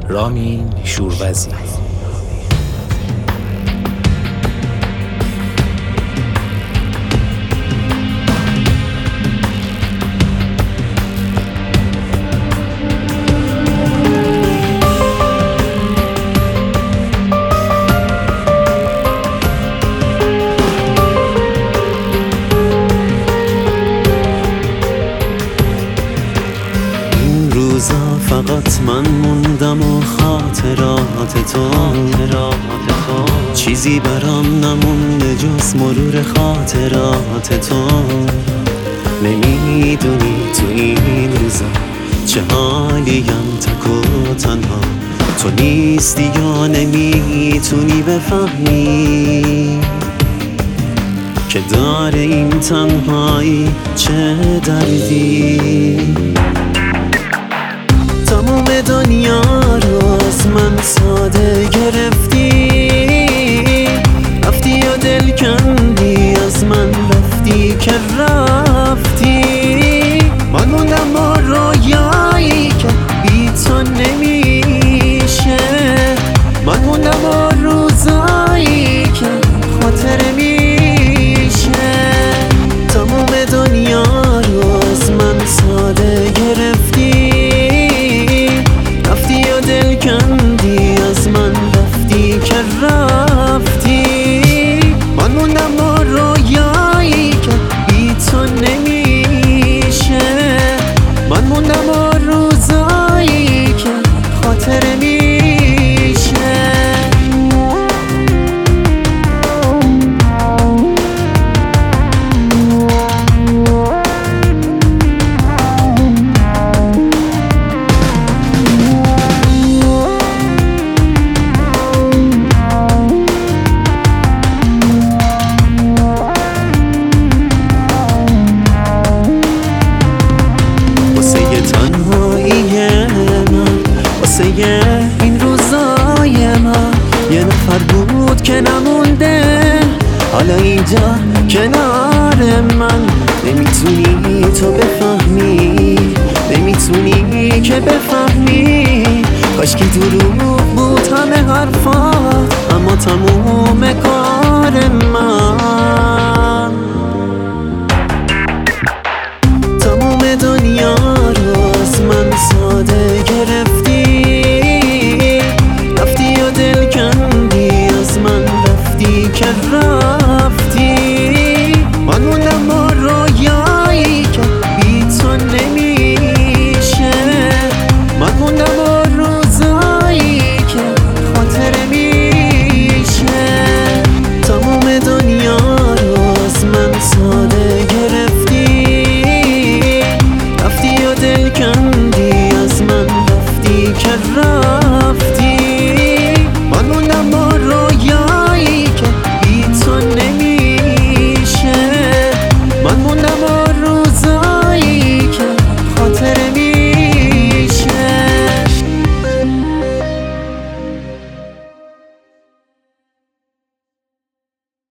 رامین شوروزی. فقط من موندم و خاطرات تو چیزی برام نمونده جز مرور خاطرات تو. نمیدونی تو این روزا چه حالیم تک و تنها، تو نیستی یا نمیتونی بفهمی که داره این تنهایی چه دردی. تموم دنیا رو از من ساده گرفتی، رفتی یا دل کندی از من رفتی که رفتی. من موندم با رویایی که بی تو نمیشه، من موندم با روزایی که خاطره میشه. تموم دنیا رو از من ساده گرفتی، دل کندی از من رفتی که رفتی. من موندم با رویایی که بی تو نمیشه، من موندم با روزایی که خاطره میشه. این روزای من یه نفر بود که نمونده، حالا اینجا کنار من. نمیتونی تو بفهمی، نمیتونی که بفهمی. کاش که دروغ بود همه حرفا، اما تموم کار من